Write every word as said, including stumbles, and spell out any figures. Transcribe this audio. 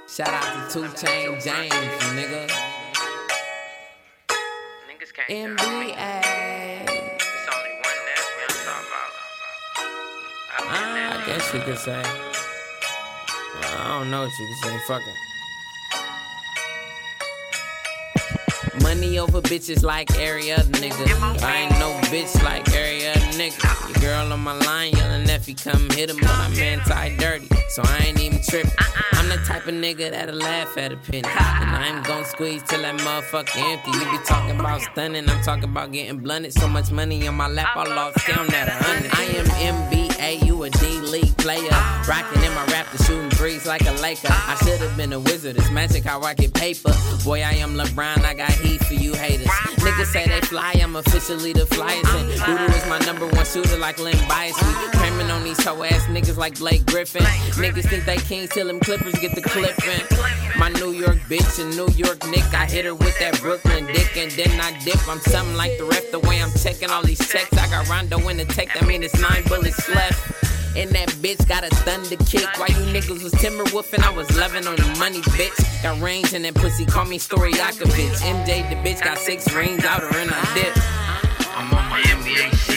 Shout out to two Chain James, nigga. Niggas can't N B A. It's only one that we don't talk about. I guess you could say. I don't know what you could say. Fuck it. Money over bitches like every other nigga. But I ain't no bitch like every other nigga. Your girl on my line yelling if he come hit him, but I'm anti-dirty, so I ain't even trippin'. I'm the type of nigga that'll laugh at a penny, and I ain't gon' squeeze till that motherfucker empty. You be talking about stunning, I'm talking about getting blunted. So much money on my lap, I lost count at a hundred. I am N B A, you a D-League player. Rockin' in my Raptor, shooting threes like a Laker. I should've been a wizard, it's magic how I get paper. Boy, I am LeBron, I got heat for you haters. Niggas say they fly, I'm officially the flyest. And Doodoo is my number one shooter like Len Bias. We cramming on these hoe ass niggas like Blake Griffin. Niggas think they kings till them Clippers get the clipping. My New York bitch, a New York Nick. I hit her with that Brooklyn dick and then I dip. I'm something like the ref the way I'm checking all these checks. I got Rondo in the tech, that mean it's nine bullets left. And that bitch got a thunder kick. While you niggas was Timberwolfing, I was loving on the money, bitch. Got range in that pussy, call me Stojakovic. M J the bitch got six rings out her and I dip. I'm on my N B A